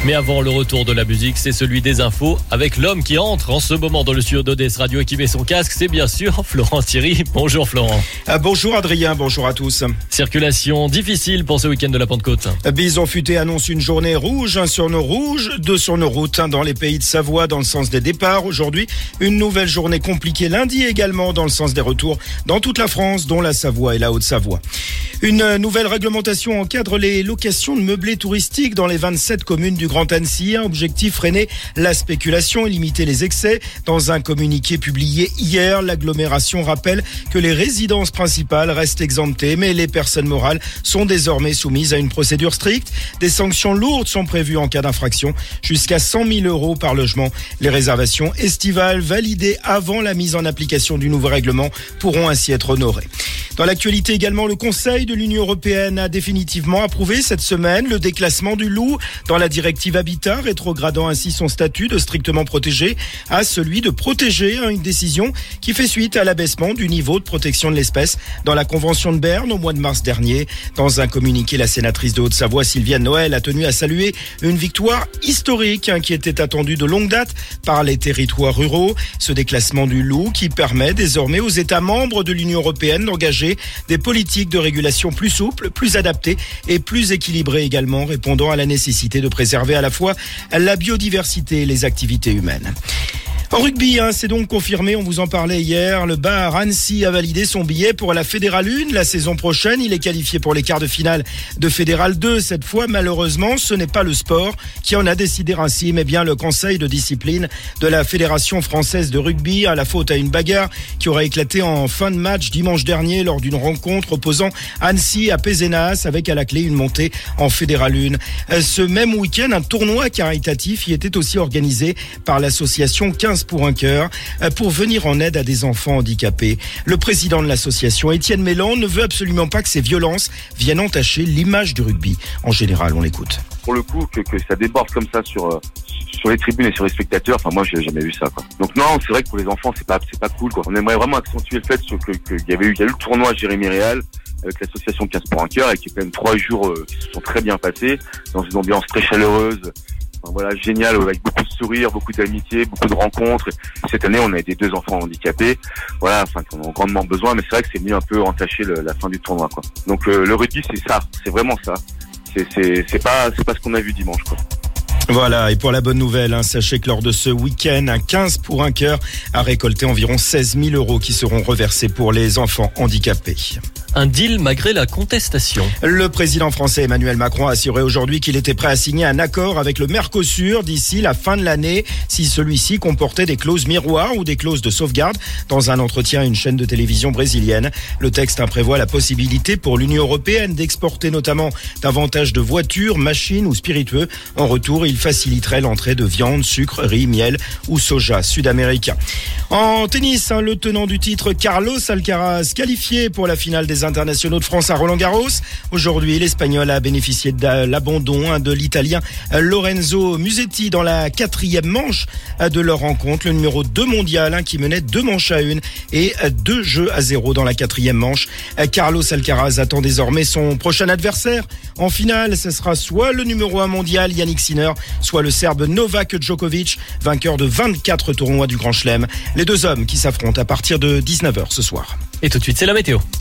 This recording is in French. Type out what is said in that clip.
Mais avant le retour de la musique, c'est celui des infos avec l'homme qui entre en ce moment dans le studio d'Odesse Radio et qui met son casque. C'est bien sûr Florent Thierry. Bonjour Florent. Bonjour Adrien, bonjour à tous. Circulation difficile pour ce week-end de la Pentecôte. Bison Futé annonce une journée rouge, sur nos routes dans les pays de Savoie dans le sens des départs. Aujourd'hui, une nouvelle journée compliquée lundi également dans le sens des retours dans toute la France, dont la Savoie et la Haute-Savoie. Une nouvelle réglementation encadre les locations de meublés touristiques dans les 27 communes du Grand Annecy. Objectif, freiner la spéculation et limiter les excès. Dans un communiqué publié hier, l'agglomération rappelle que les résidences principales restent exemptées, mais les personnes morales sont désormais soumises à une procédure stricte. Des sanctions lourdes sont prévues en cas d'infraction, jusqu'à 100 000 € par logement. Les réservations estivales validées avant la mise en application du nouveau règlement pourront ainsi être honorées. Dans l'actualité également, le Conseil de l'Union européenne a définitivement approuvé cette semaine le déclassement du loup dans la directive Habitat, rétrogradant ainsi son statut de strictement protégé à celui de protégé, une décision qui fait suite à l'abaissement du niveau de protection de l'espèce dans la Convention de Berne au mois de mars dernier. Dans un communiqué, la sénatrice de Haute-Savoie, Sylviane Noël, a tenu à saluer une victoire historique qui était attendue de longue date par les territoires ruraux. Ce déclassement du loup qui permet désormais aux États membres de l'Union européenne d'engager des politiques de régulation plus souples, plus adaptées et plus équilibrées également, répondant à la nécessité de préserver à la fois la biodiversité et les activités humaines. En rugby, c'est donc confirmé, on vous en parlait hier, le Bar Annecy a validé son billet pour la Fédérale 1 la saison prochaine. Il est qualifié pour les quarts de finale de Fédérale 2 cette fois. Malheureusement, ce n'est pas le sport qui en a décidé ainsi, mais bien le conseil de discipline de la Fédération française de rugby. La faute à une bagarre qui aurait éclaté en fin de match dimanche dernier lors d'une rencontre opposant Annecy à Pézenas, avec à la clé une montée en Fédérale 1. Ce même week-end, un tournoi caritatif y était aussi organisé par l'association 15 pour un cœur, pour venir en aide à des enfants handicapés. Le président de l'association, Étienne Mélan, ne veut absolument pas que ces violences viennent entacher l'image du rugby. En général, on l'écoute. Pour le coup, que ça déborde comme ça sur les tribunes et sur les spectateurs, moi j'ai jamais vu ça, quoi. Donc non, c'est vrai que pour les enfants c'est pas cool, quoi. On aimerait vraiment accentuer le fait qu'il y a eu le tournoi Jérémy Réal avec l'association 15 pour un cœur et qui est quand même 3 jours qui se sont très bien passés dans une ambiance très chaleureuse. Voilà, génial, avec beaucoup de sourires, beaucoup d'amitié, beaucoup de rencontres. Cette année, on a aidé 2 enfants handicapés, qui en ont grandement besoin, mais c'est vrai que c'est venu un peu entacher la fin du tournoi, quoi. Donc le rugby, c'est ça, c'est vraiment ça. C'est pas ce qu'on a vu dimanche, quoi. Voilà, et pour la bonne nouvelle, sachez que lors de ce week-end, un 15 pour un cœur a récolté environ 16 000 € qui seront reversés pour les enfants handicapés. Un deal malgré la contestation. Le président français Emmanuel Macron a assuré aujourd'hui qu'il était prêt à signer un accord avec le Mercosur d'ici la fin de l'année si celui-ci comportait des clauses miroirs ou des clauses de sauvegarde. Dans un entretien à une chaîne de télévision brésilienne, le texte prévoit la possibilité pour l'Union européenne d'exporter notamment davantage de voitures, machines ou spiritueux. En retour, il faciliterait l'entrée de viande, sucre, riz, miel ou soja sud-américain. En tennis, le tenant du titre Carlos Alcaraz qualifié pour la finale des internationaux de France à Roland-Garros. Aujourd'hui, l'Espagnol a bénéficié de l'abandon de l'Italien Lorenzo Musetti dans la 4e manche de leur rencontre. Le numéro 2 mondial qui menait 2 manches à 1 et 2-0 dans la 4e manche. Carlos Alcaraz attend désormais son prochain adversaire. En finale, ce sera soit le numéro 1 mondial Yannick Sinner, soit le Serbe Novak Djokovic, vainqueur de 24 tournois du Grand Chelem. Les 2 hommes qui s'affrontent à partir de 19h ce soir. Et tout de suite, c'est la météo.